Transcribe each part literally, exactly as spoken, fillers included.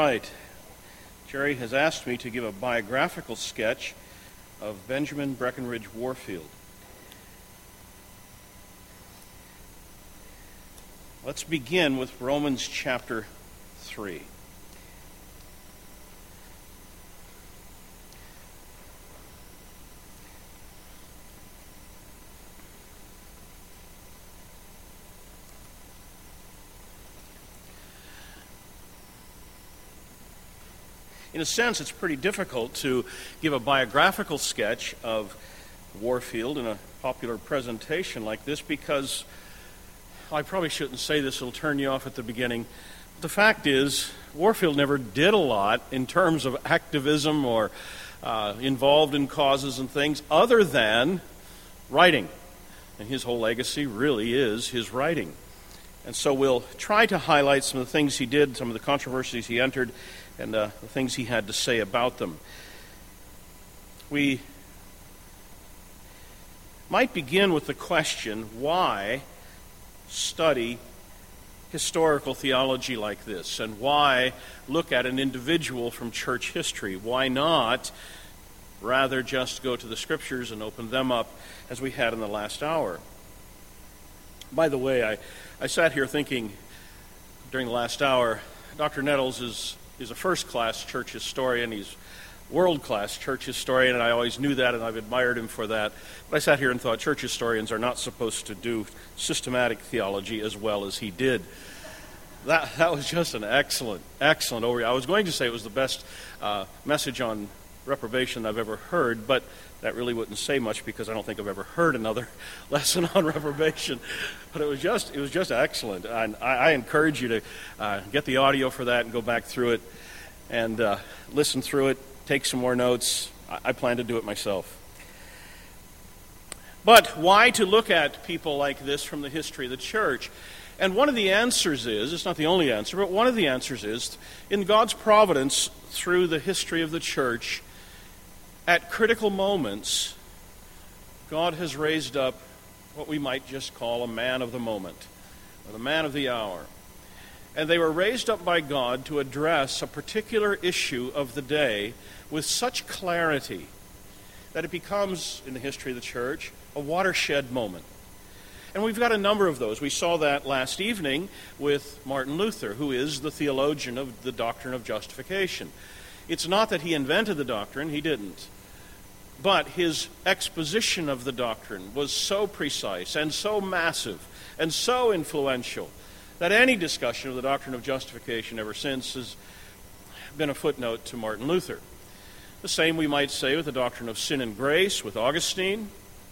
right. Jerry has asked me to give a biographical sketch of Benjamin Breckinridge Warfield. Let's begin with Romans chapter three. In a sense, it's pretty difficult to give a biographical sketch of Warfield in a popular presentation like this because, well, I probably shouldn't say this, it'll turn you off at the beginning. But the fact is, Warfield never did a lot in terms of activism or uh, involved in causes and things other than writing. And his whole legacy really is his writing. And so we'll try to highlight some of the things he did, some of the controversies he entered, and uh, the things he had to say about them. We might begin with the question, why study historical theology like this? And why look at an individual from church history? Why not rather just go to the Scriptures and open them up as we had in the last hour? By the way, I, I sat here thinking during the last hour, Doctor Nettles is He's a first-class church historian. He's a world-class church historian, and I always knew that, and I've admired him for that. But I sat here and thought church historians are not supposed to do systematic theology as well as he did. That that was just an excellent, excellent overview. I was going to say it was the best uh, message on reprobation I've ever heard, but that really wouldn't say much because I don't think I've ever heard another lesson on reprobation. But it was just it was just excellent. And I, I encourage you to uh, get the audio for that and go back through it and uh, listen through it, take some more notes. I, I plan to do it myself. But why to look at people like this from the history of the church? And one of the answers is, it's not the only answer, but one of the answers is, in God's providence through the history of the church, at critical moments, God has raised up what we might just call a man of the moment, or the man of the hour. And they were raised up by God to address a particular issue of the day with such clarity that it becomes, in the history of the church, a watershed moment. And we've got a number of those. We saw that last evening with Martin Luther, who is the theologian of the doctrine of justification. It's not that he invented the doctrine, he didn't. But his exposition of the doctrine was so precise and so massive and so influential that any discussion of the doctrine of justification ever since has been a footnote to Martin Luther. The same we might say with the doctrine of sin and grace with Augustine,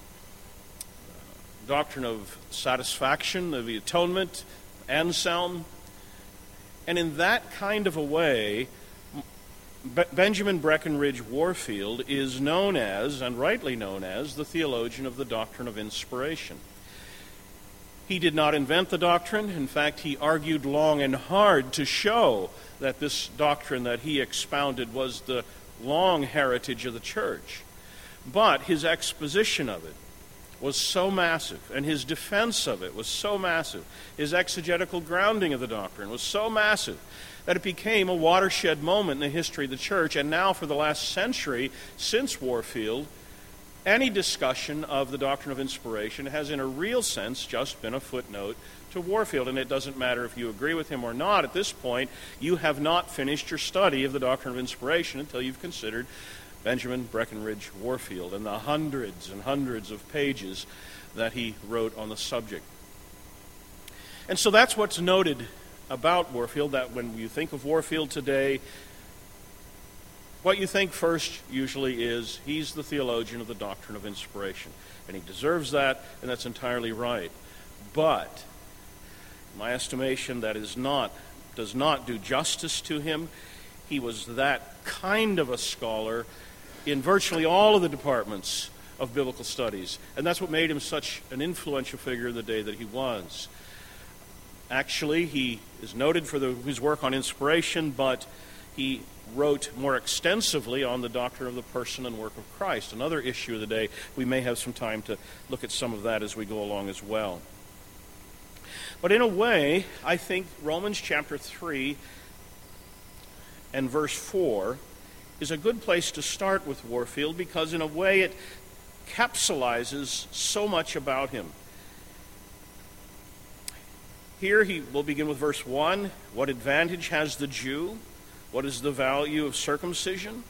doctrine of satisfaction, of the atonement, Anselm. And in that kind of a way, Be- Benjamin Breckinridge Warfield is known as, and rightly known as, the theologian of the doctrine of inspiration. He did not invent the doctrine. In fact, he argued long and hard to show that this doctrine that he expounded was the long heritage of the church. But his exposition of it was so massive, and his defense of it was so massive, his exegetical grounding of the doctrine was so massive, that it became a watershed moment in the history of the church. And now for the last century, since Warfield, any discussion of the doctrine of inspiration has in a real sense just been a footnote to Warfield. And it doesn't matter if you agree with him or not. At this point, you have not finished your study of the doctrine of inspiration until you've considered Benjamin Breckinridge Warfield and the hundreds and hundreds of pages that he wrote on the subject. And so that's what's noted about Warfield, that when you think of Warfield today, what you think first usually is he's the theologian of the doctrine of inspiration. And he deserves that, and that's entirely right. But, in my estimation, that is not, does not do justice to him. He was that kind of a scholar in virtually all of the departments of biblical studies. And that's what made him such an influential figure in the day that he was. Actually, he is noted for the, his work on inspiration, but he wrote more extensively on the doctrine of the person and work of Christ. Another issue of the day. We may have some time to look at some of that as we go along as well. But in a way, I think Romans chapter three and verse four is a good place to start with Warfield, because in a way it capsulizes so much about him. Here he will begin with verse one. What advantage has the Jew? What is the value of circumcision?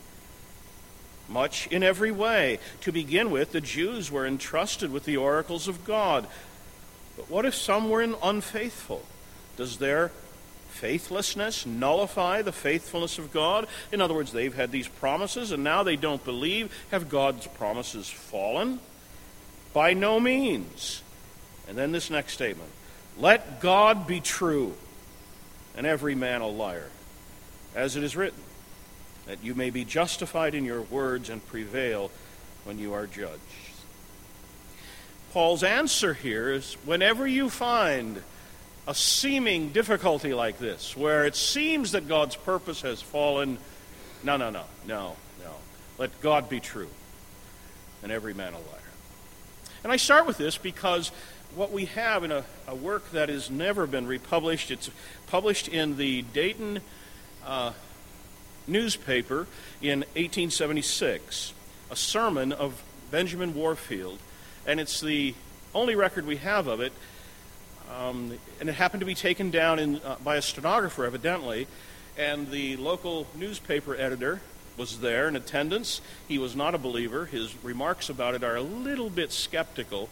Much in every way. To begin with, the Jews were entrusted with the oracles of God. But what if some were unfaithful? Does their faithlessness nullify the faithfulness of God? In other words, they've had these promises and now they don't believe. Have God's promises fallen? By no means. And then this next statement. Let God be true, and every man a liar, as it is written, that you may be justified in your words and prevail when you are judged. Paul's answer here is, whenever you find a seeming difficulty like this, where it seems that God's purpose has fallen, no, no, no, no, no. Let God be true, and every man a liar. And I start with this because what we have in a, a work that has never been republished, it's published in the Dayton uh, newspaper in eighteen seventy-six, a sermon of Benjamin Warfield, and it's the only record we have of it, um, and it happened to be taken down in, uh, by a stenographer, evidently, and the local newspaper editor was there in attendance. He was not a believer. His remarks about it are a little bit skeptical.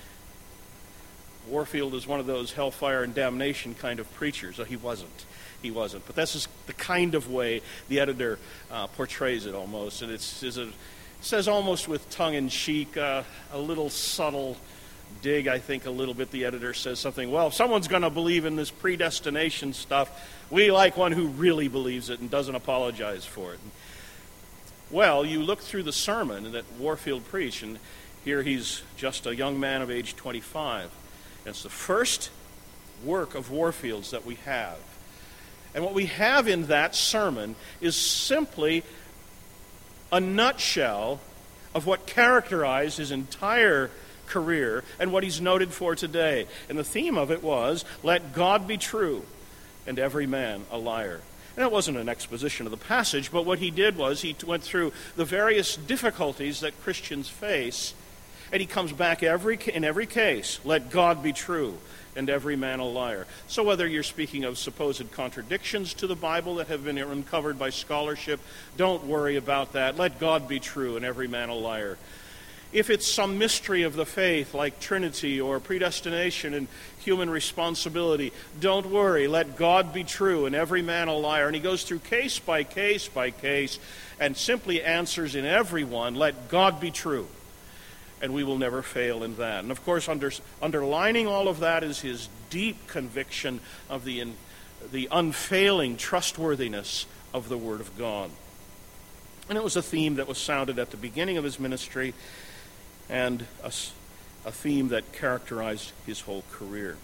Warfield is one of those hellfire and damnation kind of preachers. Oh, he wasn't. He wasn't. But this is the kind of way the editor uh, portrays it almost. And it's, it's a, it says almost with tongue-in-cheek, uh, a little subtle dig, I think, a little bit. The editor says something, well, if someone's going to believe in this predestination stuff, we like one who really believes it and doesn't apologize for it. Well, you look through the sermon that Warfield preached, and here he's just a young man of age twenty-five. It's the first work of Warfield's that we have. And what we have in that sermon is simply a nutshell of what characterized his entire career and what he's noted for today. And the theme of it was, let God be true and every man a liar. And it wasn't an exposition of the passage, but what he did was he went through the various difficulties that Christians face. And he comes back every in every case, let God be true and every man a liar. So whether you're speaking of supposed contradictions to the Bible that have been uncovered by scholarship, don't worry about that. Let God be true and every man a liar. If it's some mystery of the faith like Trinity or predestination and human responsibility, don't worry. Let God be true and every man a liar. And he goes through case by case by case and simply answers in every one, let God be true. And we will never fail in that. And of course, under, underlining all of that is his deep conviction of the, in, the unfailing trustworthiness of the Word of God. And it was a theme that was sounded at the beginning of his ministry and a, a theme that characterized his whole career.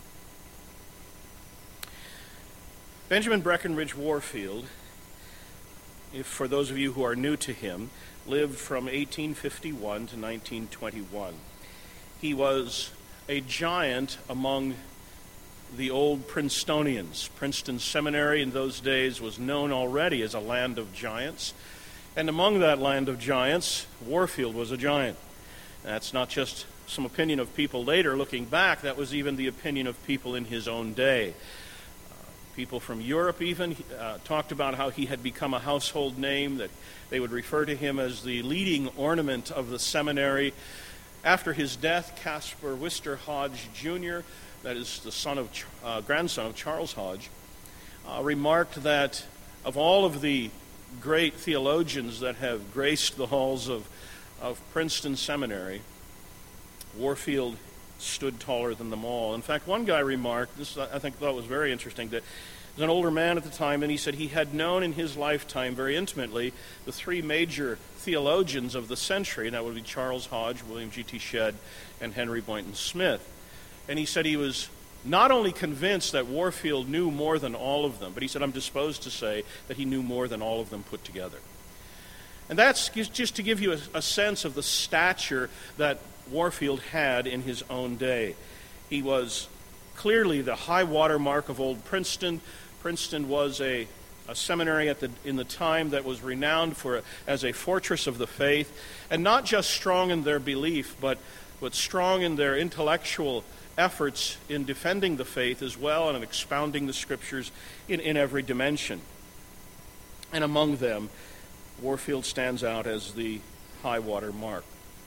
Benjamin Breckinridge Warfield, if for those of you who are new to him, lived from eighteen fifty-one to nineteen twenty-one. He was a giant among the old Princetonians. Princeton Seminary in those days was known already as a land of giants. And among that land of giants, Warfield was a giant. That's not just some opinion of people later looking back. That was even the opinion of people in his own day. People from Europe even uh, talked about how he had become a household name, that they would refer to him as the leading ornament of the seminary. After his death, Caspar Wister Hodge Junior, that is the son of uh, grandson of Charles Hodge, uh, remarked that of all of the great theologians that have graced the halls of, of Princeton Seminary, Warfield stood taller than them all. In fact, one guy remarked, this I think thought was very interesting, that he was an older man at the time, and he said he had known in his lifetime very intimately the three major theologians of the century, and that would be Charles Hodge, William G T Shedd, and Henry Boynton Smith. And he said he was not only convinced that Warfield knew more than all of them, but he said, I'm disposed to say that he knew more than all of them put together. And that's just to give you a, a sense of the stature that Warfield had in his own day. He was clearly the high water mark of old Princeton. Princeton was a a seminary at the, in the time that was renowned for as a fortress of the faith, and not just strong in their belief, but, but strong in their intellectual efforts in defending the faith as well and in expounding the Scriptures in, in every dimension. And among them, Warfield stands out as the high water mark.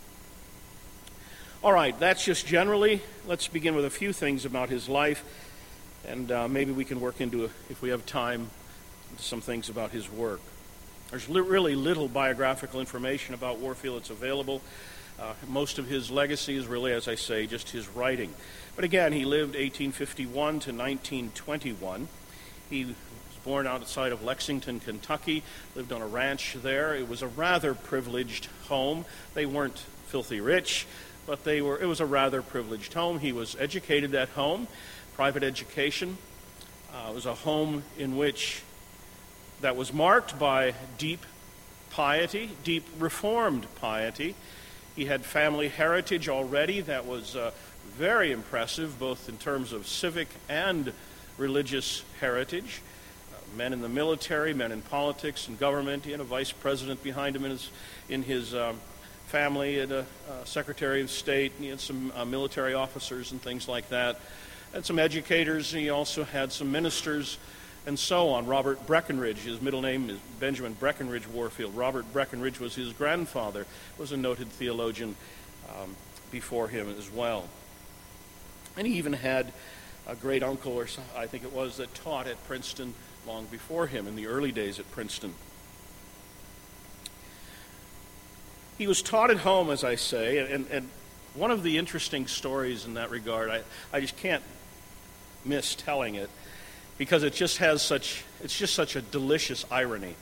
All right, that's just generally. Let's begin with a few things about his life, and uh, maybe we can work into, a, if we have time, into some things about his work. There's li- really little biographical information about Warfield that's available. Uh, most of his legacy is really, as I say, just his writing. But again, he lived eighteen fifty-one to nineteen twenty-one. He was born outside of Lexington, Kentucky, lived on a ranch there. It was a rather privileged home. They weren't filthy rich, but they were. It was a rather privileged home. He was educated at home, private education. Uh, it was a home in which that was marked by deep piety, deep Reformed piety. He had family heritage already that was uh, very impressive, both in terms of civic and religious heritage. Uh, men in the military, men in politics and government. He had a vice president behind him in his, in his um, family, and a uh, secretary of state. And he had some uh, military officers and things like that. And some educators. He also had some ministers and so on. Robert Breckinridge, his middle name is Benjamin Breckinridge Warfield. Robert Breckinridge was his grandfather, was a noted theologian um, before him as well. And he even had a great uncle, or I think it was, that taught at Princeton long before him in the early days at Princeton. He was taught at home, as I say, and, and one of the interesting stories in that regard, I, I just can't miss telling it, because it just has such, it's just such a delicious irony.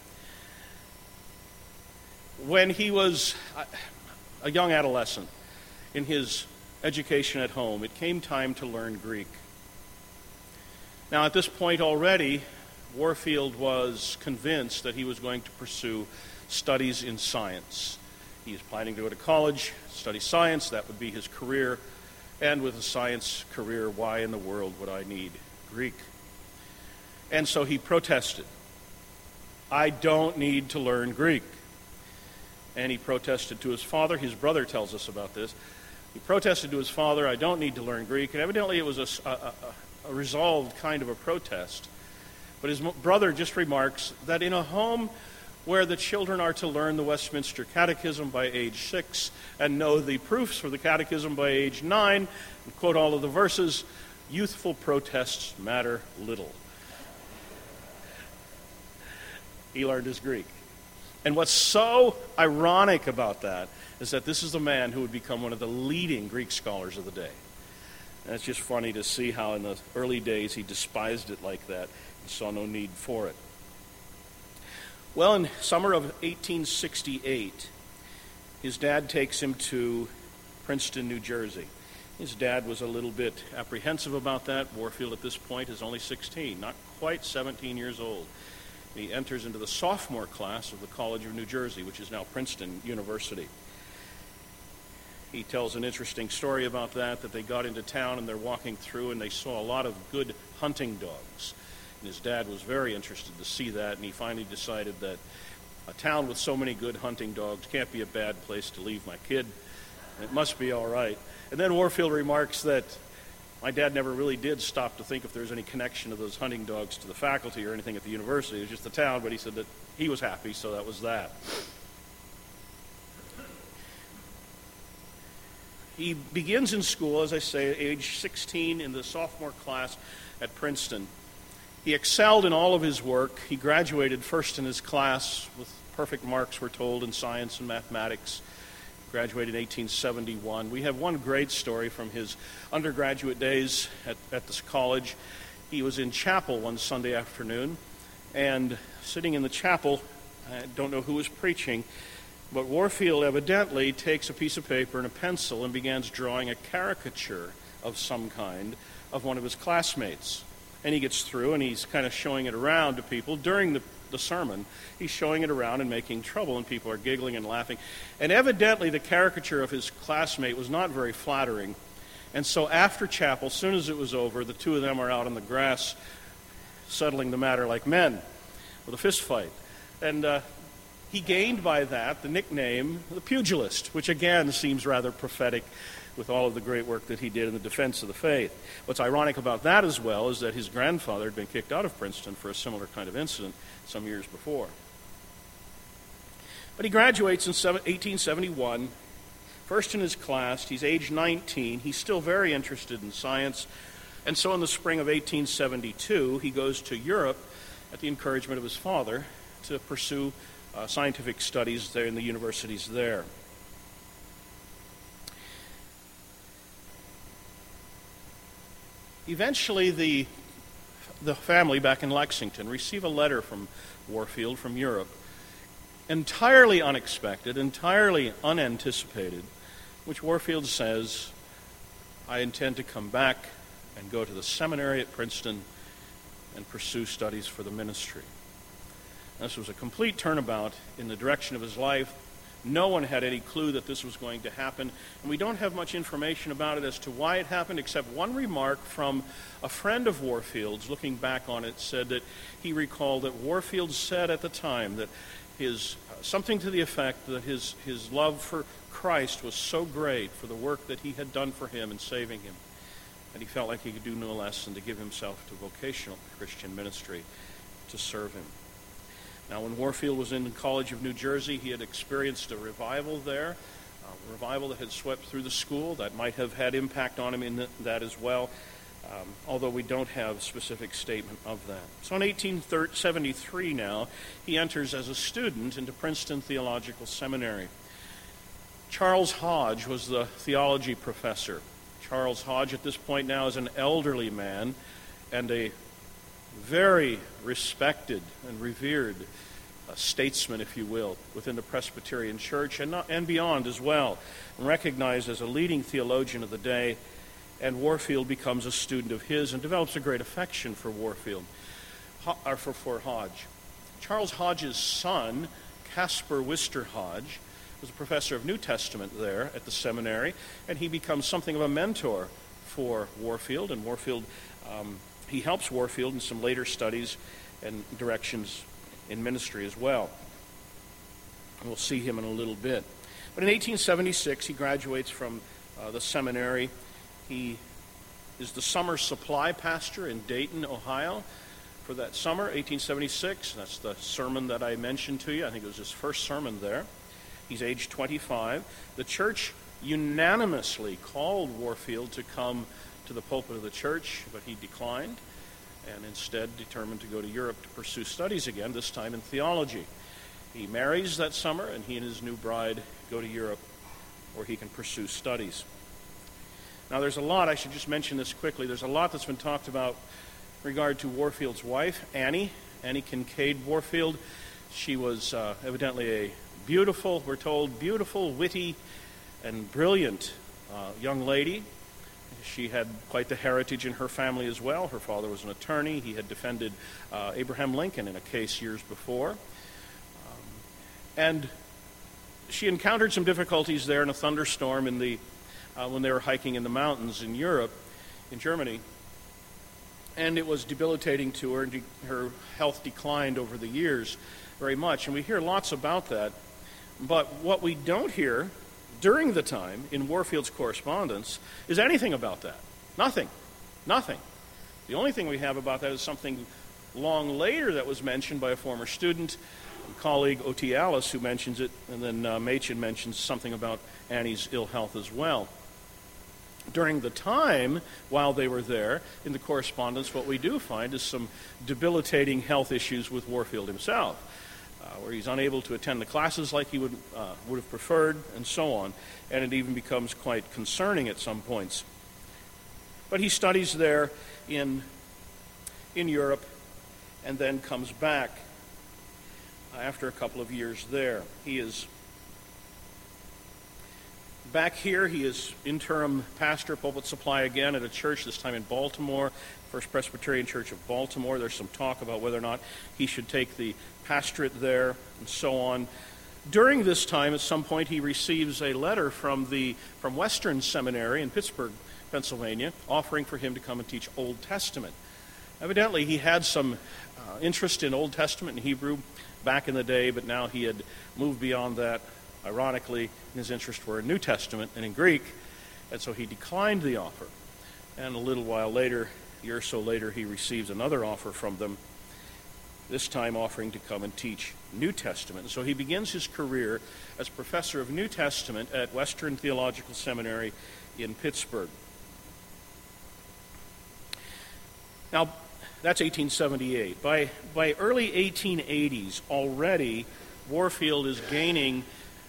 When he was a young adolescent in his education at home, it came time to learn Greek. Now, at this point already, Warfield was convinced that he was going to pursue studies in science. He was planning to go to college, study science. That would be his career. And with a science career, why in the world would I need Greek? And so he protested. I don't need to learn Greek. And he protested to his father. His brother tells us about this. He protested to his father, I don't need to learn Greek. And evidently it was a, a, a resolved kind of a protest. But his brother just remarks that in a home where the children are to learn the Westminster Catechism by age six and know the proofs for the Catechism by age nine, and quote all of the verses, youthful protests matter little. He learned his Greek. And what's so ironic about that is that this is the man who would become one of the leading Greek scholars of the day. And it's just funny to see how in the early days he despised it like that and saw no need for it. Well, in summer of eighteen sixty-eight, his dad takes him to Princeton, New Jersey. His dad was a little bit apprehensive about that. Warfield at this point is only sixteen, not quite seventeen years old. He enters into the sophomore class of the College of New Jersey, which is now Princeton University. He tells an interesting story about that, that they got into town and they're walking through and they saw a lot of good hunting dogs. And his dad was very interested to see that, and he finally decided that a town with so many good hunting dogs can't be a bad place to leave my kid. It must be all right. And then Warfield remarks that my dad never really did stop to think if there was any connection of those hunting dogs to the faculty or anything at the university. It was just the town, but he said that he was happy, so that was that. He begins in school, as I say, at age sixteen in the sophomore class at Princeton. He excelled in all of his work. He graduated first in his class with perfect marks, we're told, in science and mathematics. Graduated in eighteen seventy-one. We have one great story from his undergraduate days at, at this college. He was in chapel one Sunday afternoon, and sitting in the chapel, I don't know who was preaching, but Warfield evidently takes a piece of paper and a pencil and begins drawing a caricature of some kind of one of his classmates. And he gets through and he's kind of showing it around to people during the, the sermon. He's showing it around and making trouble, and people are giggling and laughing. And evidently the caricature of his classmate was not very flattering. And so after chapel, as soon as it was over, the two of them are out on the grass settling the matter like men. with a fist fight. And uh, he gained by that the nickname the pugilist, which again seems rather prophetic with all of the great work that he did in the defense of the faith. What's ironic about that as well is that his grandfather had been kicked out of Princeton for a similar kind of incident some years before. But he graduates in eighteen seventy-one, first in his class. He's age nineteen. He's still very interested in science. And so in the spring of eighteen seventy-two, he goes to Europe at the encouragement of his father to pursue uh, scientific studies there in the universities there. Eventually, the, the family back in Lexington receive a letter from Warfield from Europe, entirely unexpected, entirely unanticipated, which Warfield says, I intend to come back and go to the seminary at Princeton and pursue studies for the ministry. This was a complete turnabout in the direction of his life. No one had any clue that this was going to happen, and we don't have much information about it as to why it happened, except one remark from a friend of Warfield's, looking back on it, said that he recalled that Warfield said at the time that his uh, something to the effect that his, his love for Christ was so great for the work that he had done for him in saving him, and he felt like he could do no less than to give himself to vocational Christian ministry to serve him. Now, when Warfield was in the College of New Jersey, he had experienced a revival there, a revival that had swept through the school. That might have had impact on him in the, that as well, um, although we don't have a specific statement of that. So in eighteen seventy-three now, he enters as a student into Princeton Theological Seminary. Charles Hodge was the theology professor. Charles Hodge at this point now is an elderly man and a very respected and revered uh, statesman, if you will, within the Presbyterian Church and, not, and beyond as well, and recognized as a leading theologian of the day. And Warfield becomes a student of his and develops a great affection for Warfield, Ho- or for, for Hodge. Charles Hodge's son, Caspar Wister Hodge, was a professor of New Testament there at the seminary, and he becomes something of a mentor for Warfield, and Warfield um, He helps Warfield in some later studies and directions in ministry as well. We'll see him in a little bit. But in eighteen seventy-six, he graduates from uh, the seminary. He is the summer supply pastor in Dayton, Ohio, for that summer, eighteen seventy-six. That's the sermon that I mentioned to you. I think it was his first sermon there. He's age twenty-five. The church unanimously called Warfield to come to the pulpit of the church, but he declined and instead determined to go to Europe to pursue studies again, this time in theology. He marries that summer, and he and his new bride go to Europe where he can pursue studies. Now, there's a lot, I should just mention this quickly, there's a lot that's been talked about in regard to Warfield's wife, Annie, Annie Kincaid Warfield. She was uh, evidently a beautiful, we're told, beautiful, witty, and brilliant uh, young lady. She had quite the heritage in her family as well. Her father was an attorney. He had defended uh, Abraham Lincoln in a case years before. Um, and she encountered some difficulties there in a thunderstorm in the uh, when they were hiking in the mountains in Europe, in Germany. And it was debilitating to her, and de- her health declined over the years very much. And we hear lots about that. But what we don't hear during the time in Warfield's correspondence is anything about that. Nothing. Nothing. The only thing we have about that is something long later that was mentioned by a former student, and colleague O T Alice, who mentions it, and then uh, Machen mentions something about Annie's ill health as well. During the time, while they were there, in the correspondence, what we do find is some debilitating health issues with Warfield himself. Uh, where he's unable to attend the classes like he would uh, would have preferred, and so on, and it even becomes quite concerning at some points. But he studies there in in Europe, and then comes back after a couple of years there. He is back here. He is interim pastor, pulpit supply again at a church, this time in Baltimore, First Presbyterian Church of Baltimore. There's some talk about whether or not he should take the pastorate there, and so on. During this time, at some point, he receives a letter from the from Western Seminary in Pittsburgh, Pennsylvania, offering for him to come and teach Old Testament. Evidently, he had some uh, interest in Old Testament and Hebrew back in the day, but now he had moved beyond that. Ironically, his interests were in New Testament and in Greek, and so he declined the offer. And a little while later, a year or so later, he receives another offer from them, this time offering to come and teach New Testament. And so he begins his career as professor of New Testament at Western Theological Seminary in Pittsburgh. Now, that's eighteen seventy-eight. By, by early eighteen eighties, already, Warfield is gaining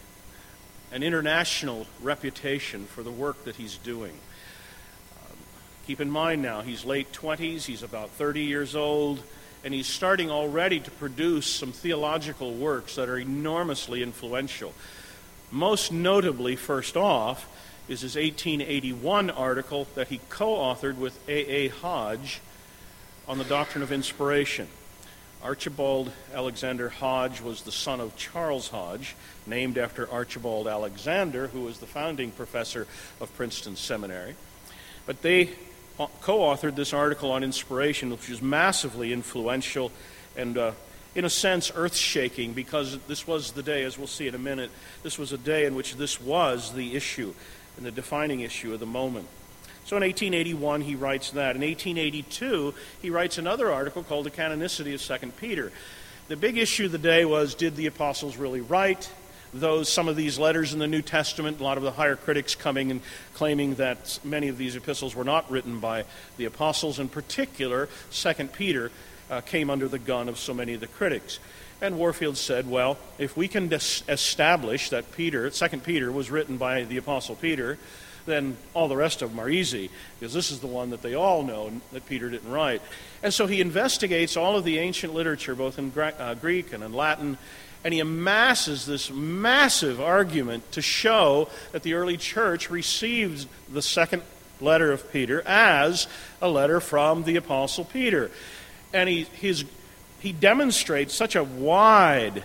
an international reputation for the work that he's doing. Um, keep in mind now, he's late twenties, he's about thirty years old, and he's starting already to produce some theological works that are enormously influential. Most notably, first off, is his eighteen eighty-one article that he co-authored with A A Hodge on the doctrine of inspiration. Archibald Alexander Hodge was the son of Charles Hodge, named after Archibald Alexander, who was the founding professor of Princeton Seminary. But they co-authored this article on inspiration, which was massively influential and, uh, in a sense, earth-shaking, because this was the day, as we'll see in a minute, this was a day in which this was the issue and the defining issue of the moment. So in eighteen eighty-one, he writes that. In eighteen eighty-two, he writes another article called The Canonicity of Second Peter. The big issue of the day was, did the apostles really write those, some of these letters in the New Testament? A lot of the higher critics coming and claiming that many of these epistles were not written by the apostles. In particular, Second Peter uh, came under the gun of so many of the critics. And Warfield said, well, if we can dis- establish that Peter, Second Peter was written by the apostle Peter, then all the rest of them are easy, because this is the one that they all know that Peter didn't write. And so he investigates all of the ancient literature, both in uh, Greek and in Latin, and he amasses this massive argument to show that the early church received the second letter of Peter as a letter from the apostle Peter. And he, his, he demonstrates such a wide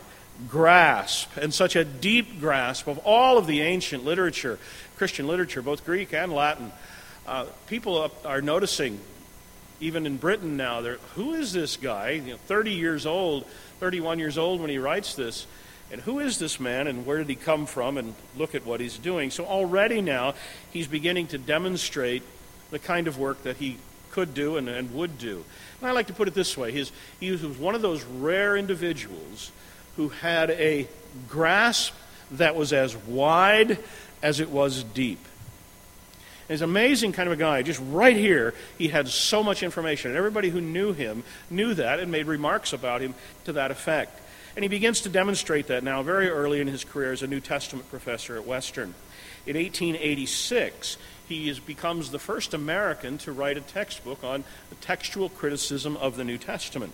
grasp and such a deep grasp of all of the ancient literature, Christian literature, both Greek and Latin. Uh, people are noticing, even in Britain now, who is this guy? You know, thirty years old, thirty-one years old when he writes this, and who is this man, and where did he come from, and look at what he's doing. So already now, he's beginning to demonstrate the kind of work that he could do and, and would do. And I like to put it this way. His, he was one of those rare individuals who had a grasp that was as wide as it was deep. He's an amazing kind of a guy. Just right here, he had so much information. And everybody who knew him knew that and made remarks about him to that effect. And he begins to demonstrate that now very early in his career as a New Testament professor at Western. In eighteen eighty-six, he is, becomes the first American to write a textbook on the textual criticism of the New Testament.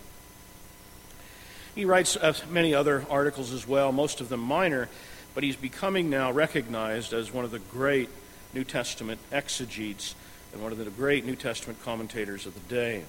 He writes uh, many other articles as well, most of them minor, but he's becoming now recognized as one of the great New Testament exegetes and one of the great New Testament commentators of the day.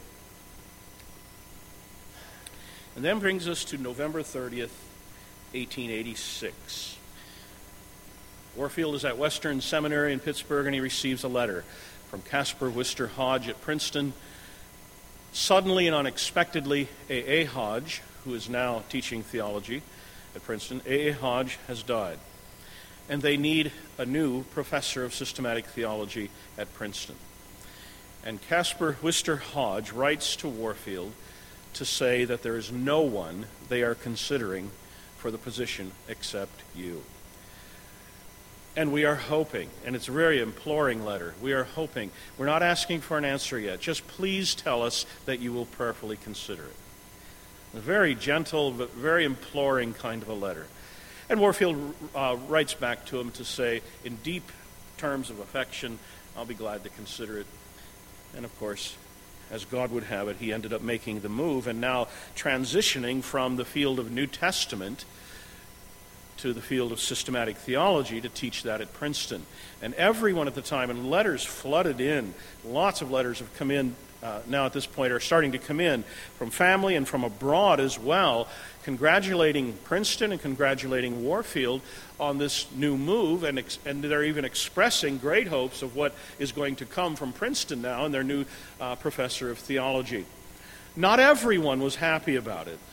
And then brings us to November thirtieth, eighteen eighty-six. Warfield is at Western Seminary in Pittsburgh, and he receives a letter from Caspar Worcester Hodge at Princeton. Suddenly and unexpectedly, A A Hodge, who is now teaching theology at Princeton, A A Hodge has died. And they need a new professor of systematic theology at Princeton. And Caspar Worcester Hodge writes to Warfield to say that there is no one they are considering for the position except you. And we are hoping, and it's a very imploring letter, we are hoping, we're not asking for an answer yet, just please tell us that you will prayerfully consider it. A very gentle, but very imploring kind of a letter. And Warfield uh, writes back to him to say, in deep terms of affection, I'll be glad to consider it. And of course, as God would have it, he ended up making the move and now transitioning from the field of New Testament to the field of systematic theology to teach that at Princeton. And everyone at the time, and letters flooded in, lots of letters have come in uh, now at this point, are starting to come in from family and from abroad as well, congratulating Princeton and congratulating Warfield on this new move, and, ex- and they're even expressing great hopes of what is going to come from Princeton now and their new uh, professor of theology. Not everyone was happy about it.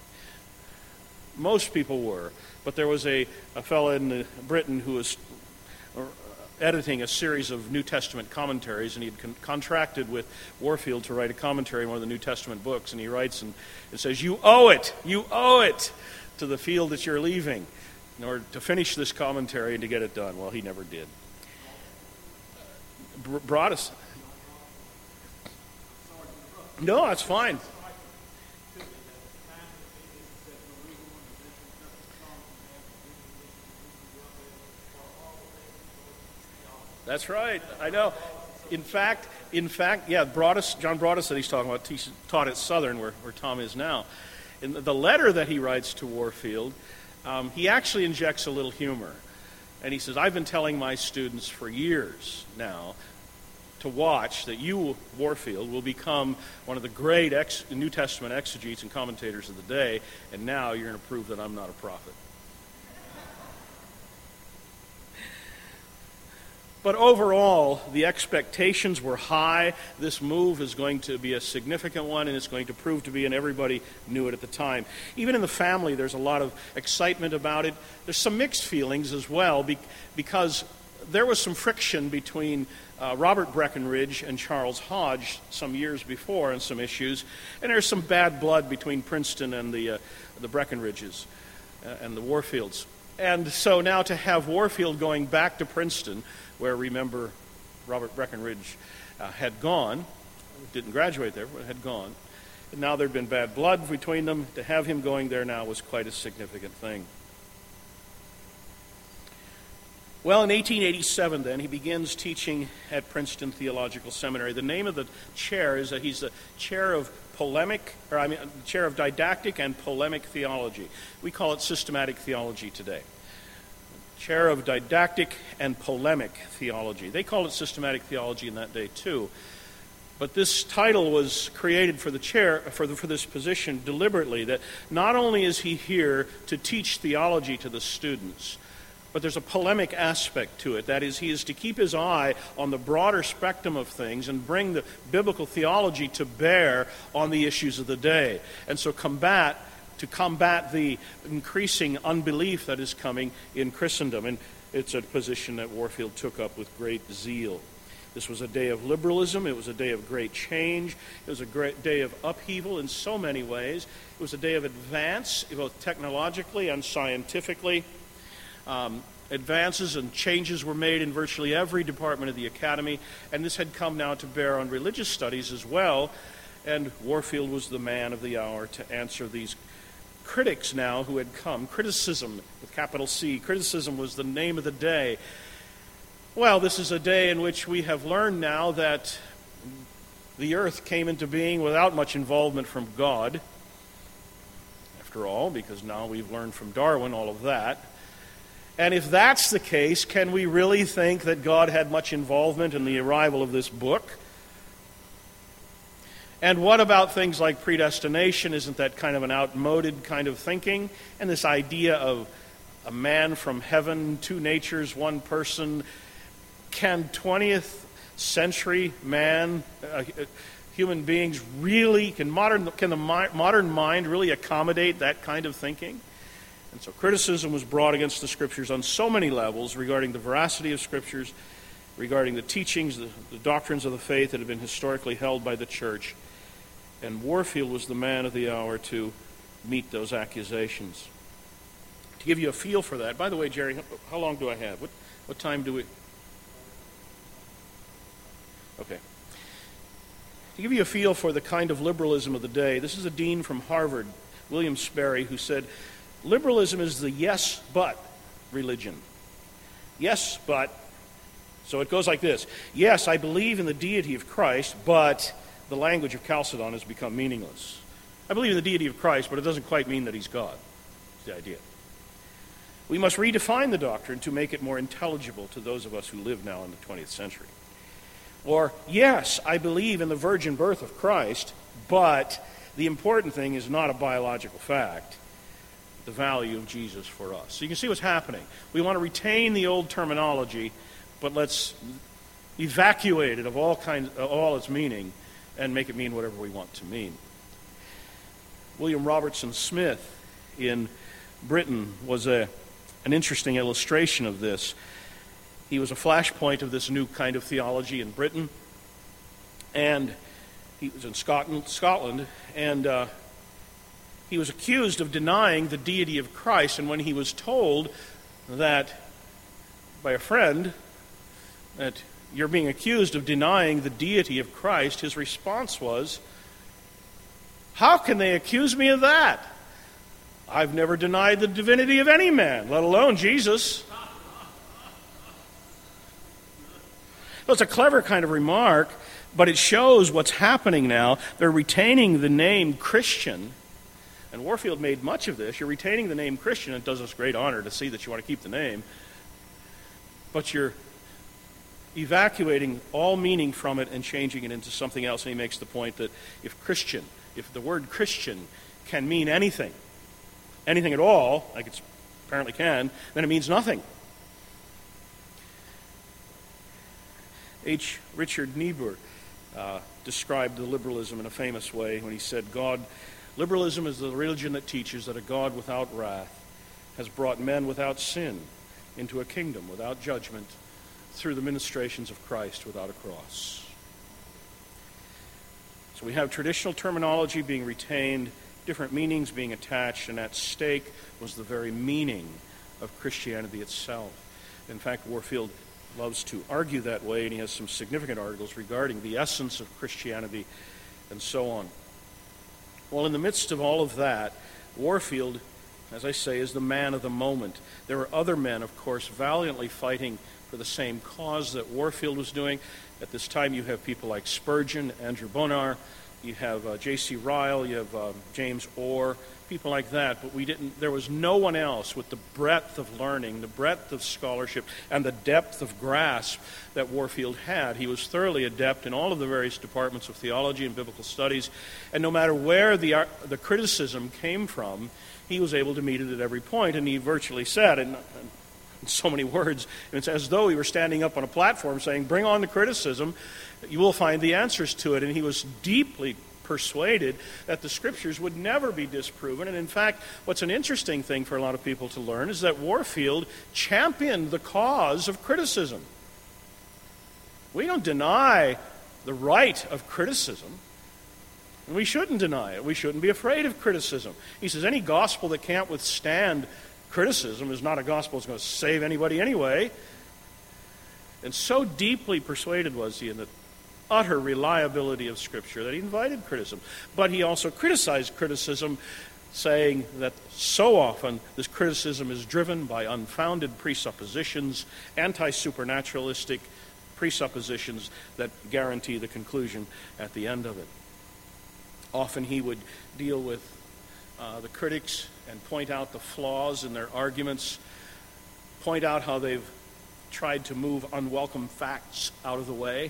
Most people were, but there was a, a fellow in Britain who was editing a series of New Testament commentaries, and he had con- contracted with Warfield to write a commentary on one of the New Testament books, and he writes and it says, "You owe it, you owe it to the field that you're leaving in order to finish this commentary and to get it done." Well, he never did. Br- brought us. No, that's fine. That's right. I know. In fact, in fact, yeah, Broadus, John Broadus that he's talking about he taught at Southern, where, where Tom is now. In the letter that he writes to Warfield, um, he actually injects a little humor. And he says, "I've been telling my students for years now to watch that you, Warfield, will become one of the great ex- New Testament exegetes and commentators of the day, and now you're going to prove that I'm not a prophet." But overall, the expectations were high. This move is going to be a significant one, and it's going to prove to be, and everybody knew it at the time. Even in the family, there's a lot of excitement about it. There's some mixed feelings as well, because there was some friction between uh, Robert Breckenridge and Charles Hodge some years before on some issues, and there's some bad blood between Princeton and the, uh, the Breckenridges uh, and the Warfields. And so now to have Warfield going back to Princeton, where, remember, Robert Breckenridge uh, had gone, didn't graduate there, but had gone, and now there had been bad blood between them. To have him going there now was quite a significant thing. Well, in eighteen eighty-seven, then, he begins teaching at Princeton Theological Seminary. The name of the chair is that he's the chair of polemic, or I mean, chair of didactic and polemic theology. We call it systematic theology today. Chair of didactic and polemic theology. They called it systematic theology in that day too. But this title was created for the chair, for, the, for this position deliberately, that not only is he here to teach theology to the students, but there's a polemic aspect to it. That is, he is to keep his eye on the broader spectrum of things and bring the biblical theology to bear on the issues of the day. And so combat, to combat the increasing unbelief that is coming in Christendom. And it's a position that Warfield took up with great zeal. This was a day of liberalism. It was a day of great change. It was a great day of upheaval in so many ways. It was a day of advance, both technologically and scientifically. Um, advances and changes were made in virtually every department of the academy, and this had come now to bear on religious studies as well, and Warfield was the man of the hour to answer these critics now who had come. Criticism with capital C. Criticism was the name of the day. Well, this is a day in which we have learned now that the earth came into being without much involvement from God, after all, because now we've learned from Darwin all of that. And if that's the case, can we really think that God had much involvement in the arrival of this book? And what about things like predestination? Isn't that kind of an outmoded kind of thinking? And this idea of a man from heaven, two natures, one person. Can twentieth century man, uh, human beings really, can modern can the mi- modern mind really accommodate that kind of thinking? And so criticism was brought against the Scriptures on so many levels regarding the veracity of Scriptures, regarding the teachings, the, the doctrines of the faith that had been historically held by the Church. And Warfield was the man of the hour to meet those accusations. To give you a feel for that, by the way, Jerry, how, how long do I have? What, what time do we... Okay. To give you a feel for the kind of liberalism of the day, this is a dean from Harvard, William Sperry, who said, liberalism is the yes, but religion. Yes, but. So it goes like this. Yes, I believe in the deity of Christ, but the language of Chalcedon has become meaningless. I believe in the deity of Christ, but it doesn't quite mean that he's God. That's the idea. We must redefine the doctrine to make it more intelligible to those of us who live now in the twentieth century. Or, yes, I believe in the virgin birth of Christ, but the important thing is not a biological fact, the value of Jesus for us. So you can see what's happening. We want to retain the old terminology, but let's evacuate it of all kinds, of all its meaning, and make it mean whatever we want to mean. William Robertson Smith in Britain was a, an interesting illustration of this. He was a flashpoint of this new kind of theology in Britain, and he was in Scotland, Scotland and uh, he was accused of denying the deity of Christ, and when he was told that by a friend that you're being accused of denying the deity of Christ, his response was, "How can they accuse me of that? I've never denied the divinity of any man, let alone Jesus." Well, it's a clever kind of remark, but it shows what's happening now. They're retaining the name Christian, and Warfield made much of this. You're retaining the name Christian. It does us great honor to see that you want to keep the name, but you're evacuating all meaning from it and changing it into something else. And he makes the point that if Christian, if the word Christian can mean anything, anything at all, like it apparently can, then it means nothing. H. Richard Niebuhr uh, described the liberalism in a famous way when he said, God, liberalism is the religion that teaches that a God without wrath has brought men without sin into a kingdom without judgment through the ministrations of Christ without a cross. So we have traditional terminology being retained, different meanings being attached, and at stake was the very meaning of Christianity itself. In fact, Warfield loves to argue that way, and he has some significant articles regarding the essence of Christianity and so on. Well, in the midst of all of that, Warfield, as I say, is the man of the moment. There are other men, of course, valiantly fighting for the same cause that Warfield was doing. At this time, you have people like Spurgeon, Andrew Bonar, you have uh, J C Ryle, you have uh, James Orr, people like that. But we didn't. There was no one else with the breadth of learning, the breadth of scholarship, and the depth of grasp that Warfield had. He was thoroughly adept in all of the various departments of theology and biblical studies, and no matter where the uh, the criticism came from, he was able to meet it at every point. And he virtually said, and in so many words, it's as though he were standing up on a platform saying, bring on the criticism, you will find the answers to it. And he was deeply persuaded that the Scriptures would never be disproven. And in fact, what's an interesting thing for a lot of people to learn is that Warfield championed the cause of criticism. We don't deny the right of criticism, and we shouldn't deny it. We shouldn't be afraid of criticism. He says any gospel that can't withstand criticism is not a gospel that's going to save anybody anyway. And so deeply persuaded was he in the utter reliability of Scripture that he invited criticism. But he also criticized criticism, saying that so often this criticism is driven by unfounded presuppositions, anti-supernaturalistic presuppositions that guarantee the conclusion at the end of it. Often he would deal with uh, the critics and point out the flaws in their arguments, point out how they've tried to move unwelcome facts out of the way.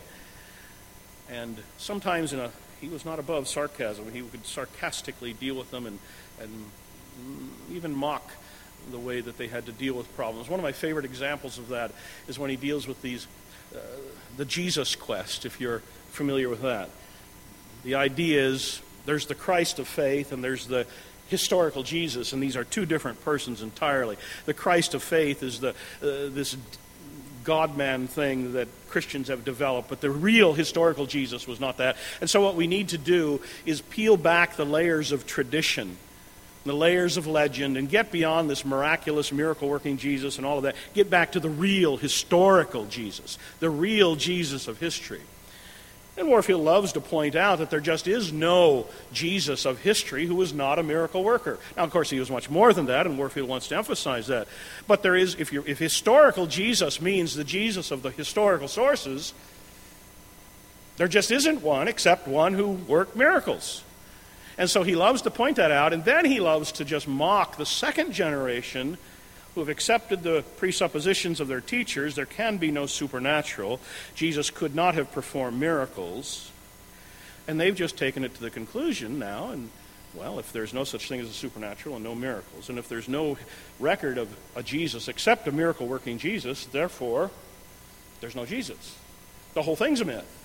And sometimes in a, he was not above sarcasm. He would sarcastically deal with them and, and even mock the way that they had to deal with problems. One of my favorite examples of that is when he deals with these, uh, the Jesus quest, if you're familiar with that. The idea is there's the Christ of faith and there's the historical Jesus, and these are two different persons entirely. The Christ of faith is the uh, this God-man thing that Christians have developed, but the real historical Jesus was not that. And so what we need to do is peel back the layers of tradition, the layers of legend, and get beyond this miraculous, miracle-working Jesus and all of that. Get back to the real historical Jesus, the real Jesus of history. And Warfield loves to point out that there just is no Jesus of history who was not a miracle worker. Now, of course, he was much more than that, and Warfield wants to emphasize that. But there is, if, you're, if historical Jesus means the Jesus of the historical sources, there just isn't one except one who worked miracles. And so he loves to point that out, and then he loves to just mock the second generation who have accepted the presuppositions of their teachers. There can be no supernatural. Jesus could not have performed miracles. And they've just taken it to the conclusion now, and, well, if there's no such thing as a supernatural and no miracles, and if there's no record of a Jesus except a miracle-working Jesus, therefore, there's no Jesus. The whole thing's a myth.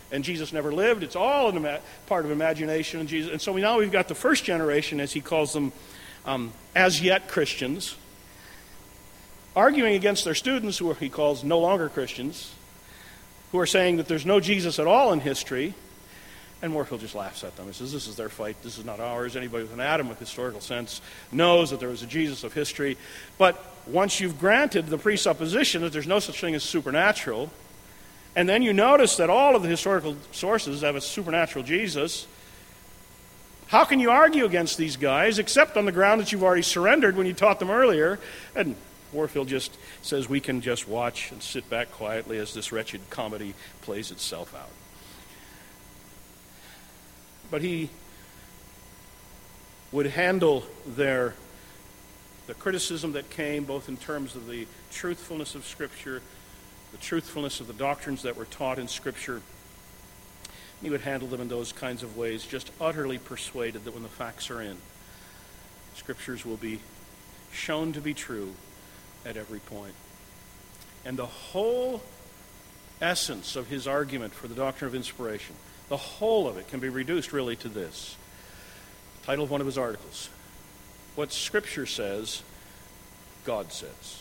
And Jesus never lived. It's all an ima- part of imagination. And, Jesus, and so we, now we've got the first generation, as he calls them, um, as yet Christians, arguing against their students, who are, he calls no longer Christians, who are saying that there's no Jesus at all in history. And Warfield just laughs at them. He says, this is their fight. This is not ours. Anybody with an atom of historical sense knows that there was a Jesus of history. But once you've granted the presupposition that there's no such thing as supernatural, and then you notice that all of the historical sources have a supernatural Jesus, how can you argue against these guys except on the ground that you've already surrendered when you taught them earlier? And Warfield just says we can just watch and sit back quietly as this wretched comedy plays itself out. But he would handle their the criticism that came both in terms of the truthfulness of Scripture, the truthfulness of the doctrines that were taught in Scripture. He would handle them in those kinds of ways, just utterly persuaded that when the facts are in, Scriptures will be shown to be true at every point. And the whole essence of his argument for the doctrine of inspiration, the whole of it can be reduced really to this. The title of one of his articles: What Scripture Says, God Says.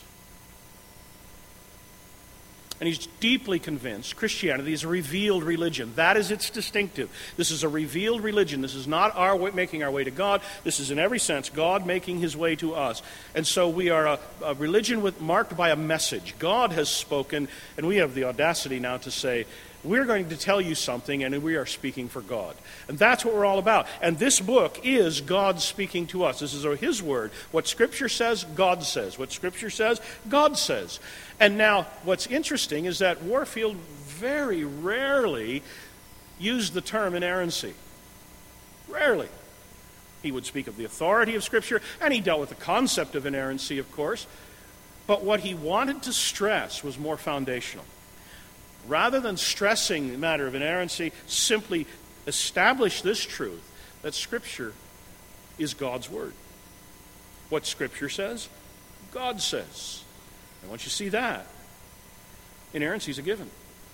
And he's deeply convinced Christianity is a revealed religion. That is its distinctive. This is a revealed religion. This is not our way, making our way to God. This is in every sense God making his way to us. And so we are a, a religion with, marked by a message. God has spoken, and we have the audacity now to say, we're going to tell you something, and we are speaking for God. And that's what we're all about. And this book is God speaking to us. This is his word. What Scripture says, God says. What Scripture says, God says. And now, what's interesting is that Warfield very rarely used the term inerrancy. Rarely. He would speak of the authority of Scripture, and he dealt with the concept of inerrancy, of course. But what he wanted to stress was more foundational. Rather than stressing the matter of inerrancy, simply establish this truth, that Scripture is God's Word. What Scripture says, God says. And once you see that, inerrancy is a given.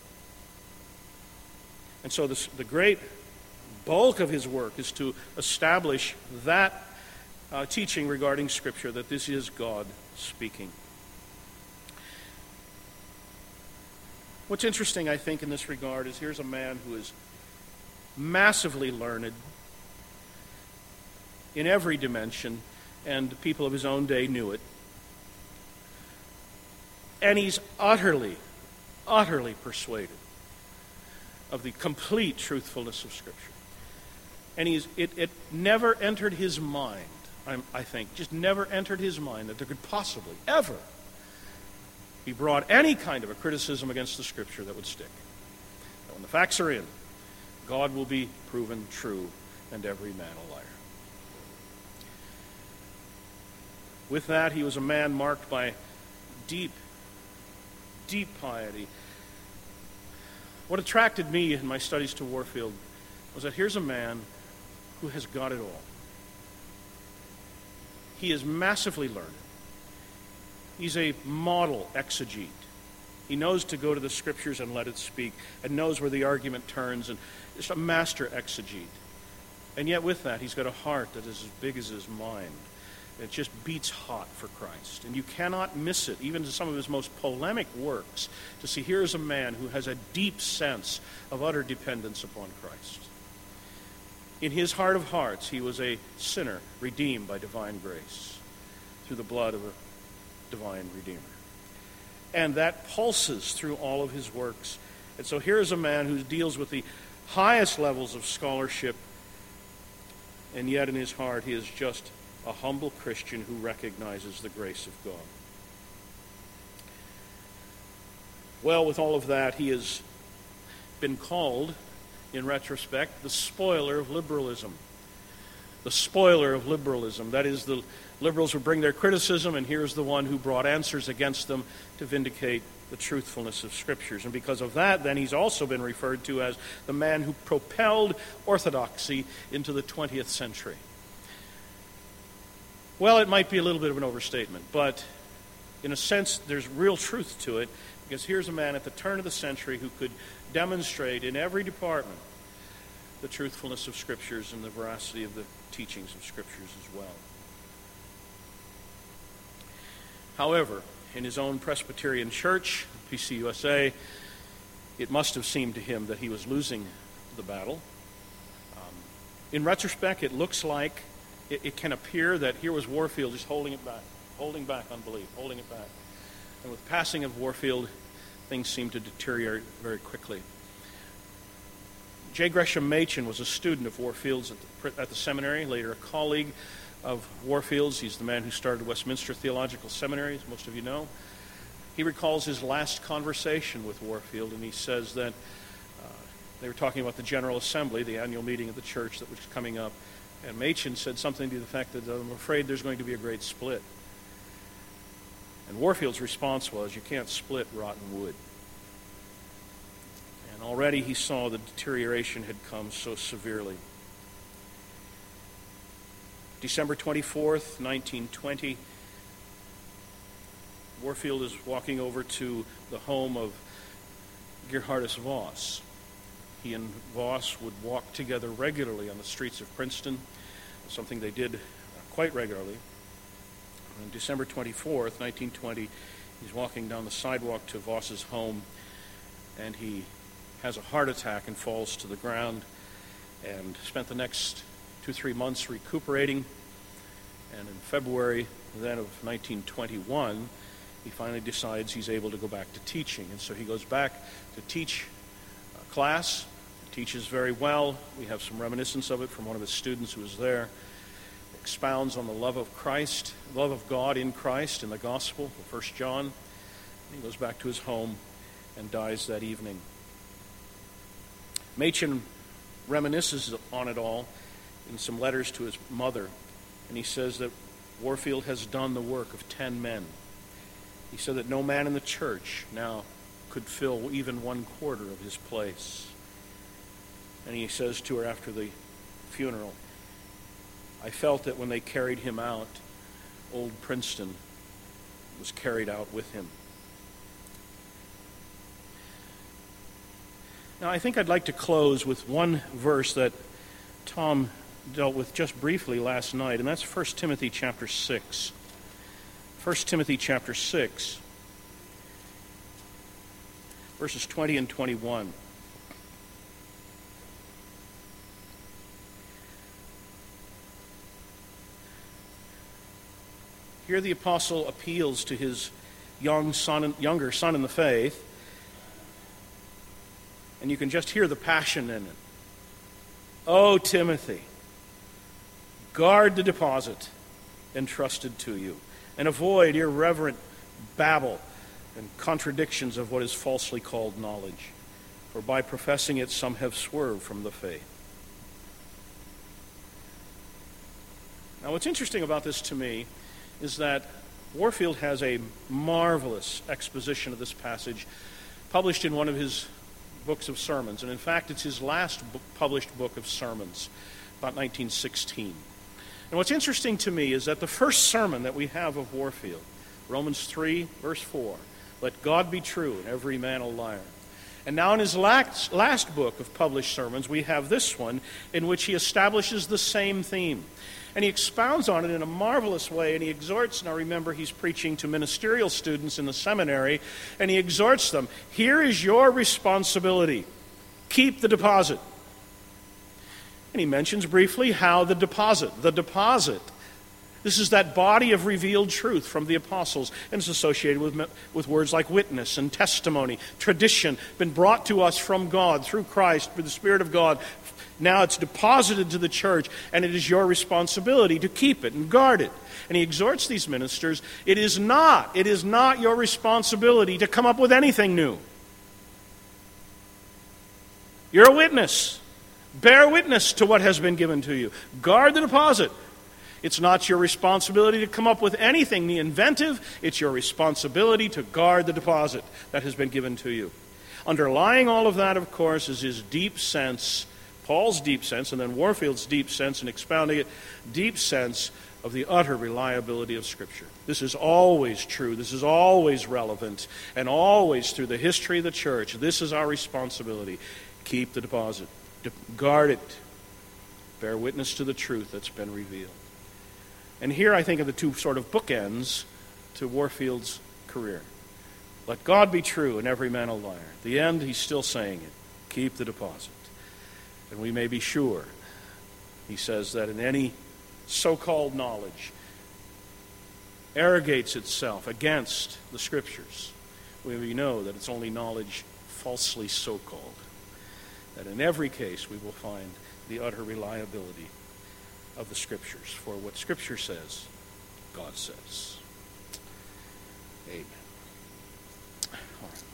And so this, the great bulk of his work is to establish that uh, teaching regarding Scripture, that this is God speaking. What's interesting, I think, in this regard is here's a man who is massively learned in every dimension, and the people of his own day knew it. And he's utterly, utterly persuaded of the complete truthfulness of Scripture. And he's it, it never entered his mind, I'm, I think, just never entered his mind that there could possibly, ever, he brought any kind of a criticism against the Scripture that would stick. But when the facts are in, God will be proven true, and every man a liar. With that, he was a man marked by deep, deep piety. What attracted me in my studies to Warfield was that here's a man who has got it all. He is massively learned. He's a model exegete. He knows to go to the Scriptures and let it speak, and knows where the argument turns, and just a master exegete. And yet with that, he's got a heart that is as big as his mind. It just beats hot for Christ. And you cannot miss it, even in some of his most polemic works, to see here's a man who has a deep sense of utter dependence upon Christ. In his heart of hearts, he was a sinner redeemed by divine grace through the blood of a divine Redeemer. And that pulses through all of his works. And so here is a man who deals with the highest levels of scholarship, and yet in his heart he is just a humble Christian who recognizes the grace of God. Well, with all of that, he has been called, in retrospect, the spoiler of liberalism. The spoiler of liberalism. That is, the liberals would bring their criticism, and here's the one who brought answers against them to vindicate the truthfulness of Scriptures. And because of that, then he's also been referred to as the man who propelled orthodoxy into the twentieth century. Well, it might be a little bit of an overstatement, but in a sense, there's real truth to it, because here's a man at the turn of the century who could demonstrate in every department the truthfulness of Scriptures and the veracity of the teachings of Scriptures as well. However, in his own Presbyterian church, P C U S A, it must have seemed to him that he was losing the battle. Um, in retrospect, it looks like, it, it can appear that here was Warfield just holding it back, holding back unbelief, holding it back. And with the passing of Warfield, things seemed to deteriorate very quickly. J. Gresham Machen was a student of Warfield's at the, at the seminary, later a colleague of Warfield's. He's the man who started Westminster Theological Seminary, as most of you know. He recalls his last conversation with Warfield, and he says that uh, they were talking about the General Assembly, the annual meeting of the church that was coming up, and Machen said something to the effect that, I'm afraid there's going to be a great split. And Warfield's response was, you can't split rotten wood. And already he saw the deterioration had come so severely. December twenty-fourth, nineteen twenty, Warfield is walking over to the home of Gerhardus Voss. He and Voss would walk together regularly on the streets of Princeton, something they did quite regularly. On December twenty-fourth, nineteen twenty, he's walking down the sidewalk to Voss's home, and he has a heart attack and falls to the ground, and spent the next two, three months recuperating. And in February then of nineteen twenty-one, he finally decides he's able to go back to teaching. And so he goes back to teach a class, teaches very well. We have some reminiscence of it from one of his students who was there. Expounds on the love of Christ, love of God in Christ in the gospel, First John. He goes back to his home and dies that evening. Machen reminisces on it all in some letters to his mother, and he says that Warfield has done the work of ten men. He said that no man in the church now could fill even one quarter of his place. And he says to her after the funeral, I felt that when they carried him out, old Princeton was carried out with him. Now, I think I'd like to close with one verse that Tom dealt with just briefly last night, and that's First Timothy chapter six. First Timothy chapter six, verses twenty and twenty-one. Here the apostle appeals to his young son, younger son in the faith, and you can just hear the passion in it. Oh, Timothy, guard the deposit entrusted to you, and avoid irreverent babble and contradictions of what is falsely called knowledge, for by professing it some have swerved from the faith. Now, what's interesting about this to me is that Warfield has a marvelous exposition of this passage published in one of his books of sermons, and in fact it's his last book, published book of sermons, about nineteen sixteen. And what's interesting to me is that the first sermon that we have of Warfield, Romans three, verse four, let God be true and every man a liar. And now in his last, last book of published sermons, we have this one in which he establishes the same theme. And he expounds on it in a marvelous way, and he exhorts, now remember he's preaching to ministerial students in the seminary, and he exhorts them, here is your responsibility. Keep the deposit. And he mentions briefly how the deposit, the deposit, this is that body of revealed truth from the apostles, and it's associated with, with words like witness and testimony, tradition, been brought to us from God through Christ, through the Spirit of God. Now it's deposited to the church, and it is your responsibility to keep it and guard it. And he exhorts these ministers, it is not, it is not your responsibility to come up with anything new. You're a witness. Bear witness to what has been given to you. Guard the deposit. It's not your responsibility to come up with anything inventive. It's your responsibility to guard the deposit that has been given to you. Underlying all of that, of course, is his deep sense, Paul's deep sense, and then Warfield's deep sense in expounding it, deep sense of the utter reliability of Scripture. This is always true. This is always relevant. And always through the history of the church, this is our responsibility. Keep the deposit. Guard it. Bear witness to the truth that's been revealed. And here I think are the two sort of bookends to Warfield's career. Let God be true and every man a liar. At the end, he's still saying it. Keep the deposit. And we may be sure, he says, that in any so-called knowledge arrogates itself against the Scriptures, we know that it's only knowledge falsely so-called. That in every case we will find the utter reliability of the Scriptures. For what Scripture says, God says. Amen. All right.